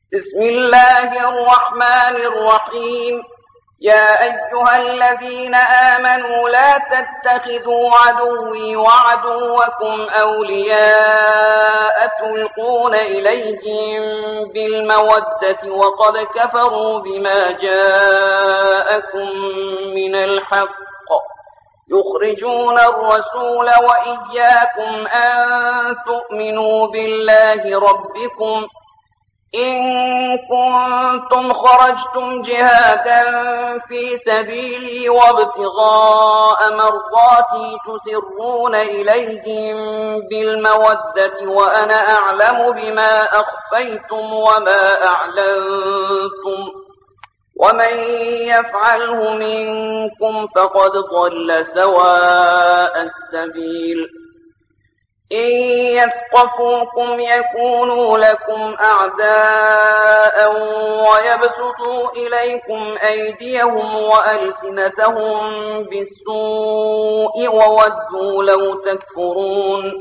بسم الله الرحمن الرحيم. يا أيها الذين آمنوا لا تتخذوا عدوي وعدوكم أولياء تلقون إليهم بالمودة وقد كفروا بما جاءكم من الحق يخرجون الرسول وإياكم أن تؤمنوا بالله ربكم إن كنتم خرجتم جهادا في سبيلي وابتغاء مرضاتي تسرون إليهم بالمودة وأنا أعلم بما أخفيتم وما أعلنتم ومن يفعله منكم فقد ضل سواء السبيل إن يثقفوكم يكونوا لكم أعداء ويبسطوا إليكم أيديهم وألسنتهم بالسوء وودوا لو تكفرون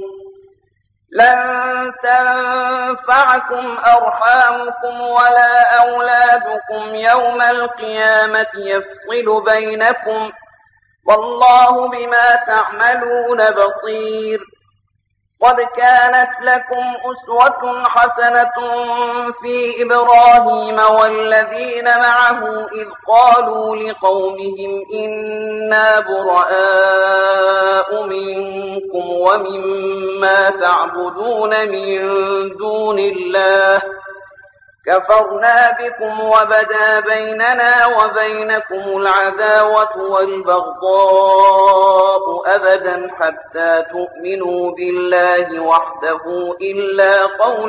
لن تنفعكم أرحامكم ولا أولادكم يوم القيامة يفصل بينكم والله بما تعملون بصير. قد كانت لكم أسوة حسنة في إبراهيم والذين معه إذ قالوا لقومهم إنا براء منكم ومما تعبدون من دون الله كفرنا بكم وبدا بيننا وبينكم العداوة والبغضاء أبدا حتى تؤمنوا بالله وحده إلا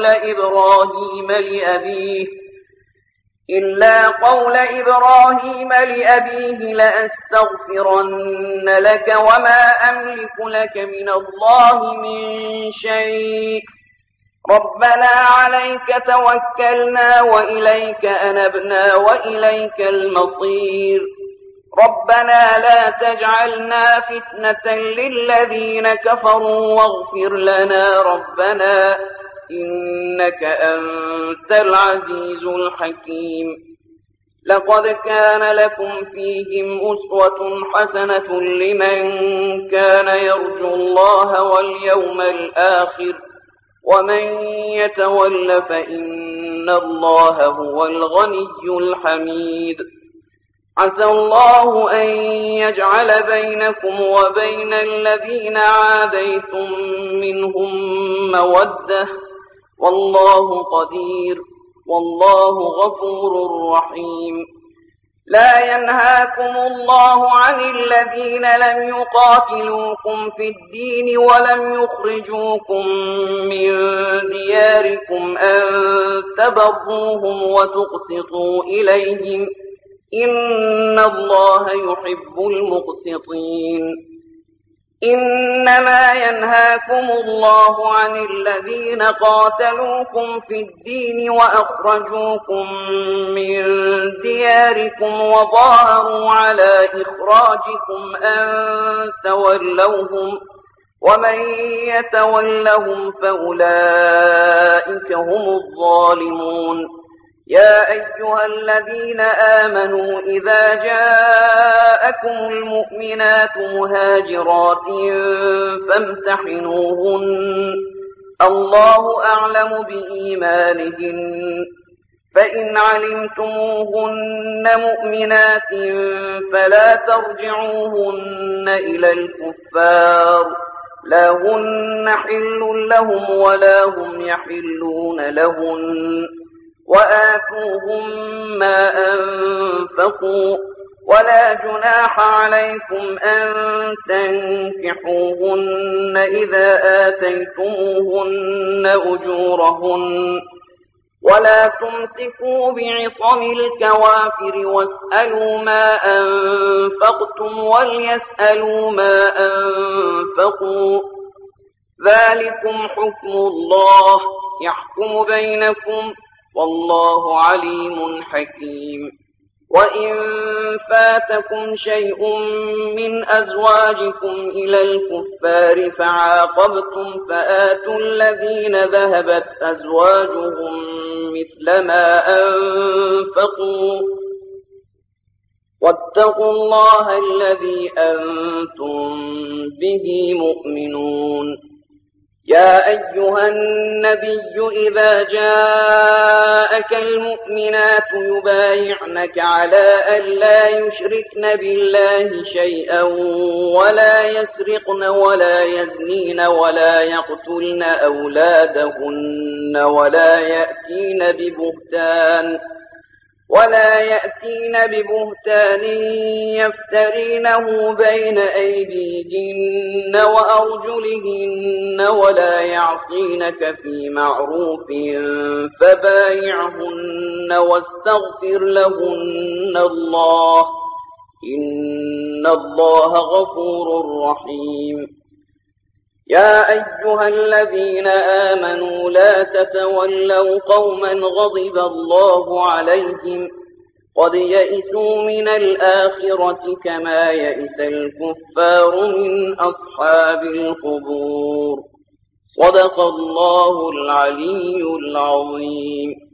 قول إبراهيم لأبيه لأستغفرن لك وما أملك لك من الله من شيء ربنا عليك توكلنا وإليك أنبنا وإليك المصير ربنا لا تجعلنا فتنة للذين كفروا واغفر لنا ربنا إنك أنت العزيز الحكيم. لقد كان لكم فيهم أسوة حسنة لمن كان يرجو الله واليوم الآخر ومن يتول فإن الله هو الغني الحميد. عسى الله أن يجعل بينكم وبين الذين عاديتم منهم مودة والله قدير والله غفور رحيم. لا ينهاكم الله عن الذين لم يقاتلوكم في الدين ولم يخرجوكم من دياركم أن تبروهم وتقسطوا إليهم إن الله يحب المقسطين. إنما ينهاكم الله عن الذين قاتلوكم في الدين وأخرجوكم من دياركم وظاهروا على إخراجكم أن تولوهم ومن يتولهم فأولئك هم الظالمون. يا أيها الذين آمنوا إذا جاءكم المؤمنات مهاجرات فامتحنوهن الله أعلم بإيمانهن فإن علمتموهن مؤمنات فلا ترجعوهن إلى الكفار لا هن حل لهم ولا هم يحلون لهن وآتوهم ما أنفقوا ولا جناح عليكم أن تنكحوهن إذا آتيتموهن أجورهن ولا تمسكوا بعصم الكوافر واسألوا ما أنفقتم وليسألوا ما أنفقوا ذلكم حكم الله يحكم بينكم والله عليم حكيم. وإن فاتكم شيء من أزواجكم إلى الكفار فعاقبتم فآتوا الذين ذهبت أزواجهم مثل ما أنفقوا واتقوا الله الذي أنتم به مؤمنون يا أيها النبي إذا جاءك المؤمنات يبايعنك على أن لا يشركن بالله شيئا ولا يسرقن ولا يزنين ولا يقتلن أولادهن ولا يأتين ببهتان يفترينه بين أيديهن وأرجلهن ولا يعصينك في معروف فبايعهن واستغفر لهن الله إن الله غفور رحيم يا أيها الذين آمنوا لا تتولوا قوما غضب الله عليهم قد يئسوا من الآخرة كما يئس الكفار من أصحاب القبور صدق الله العلي العظيم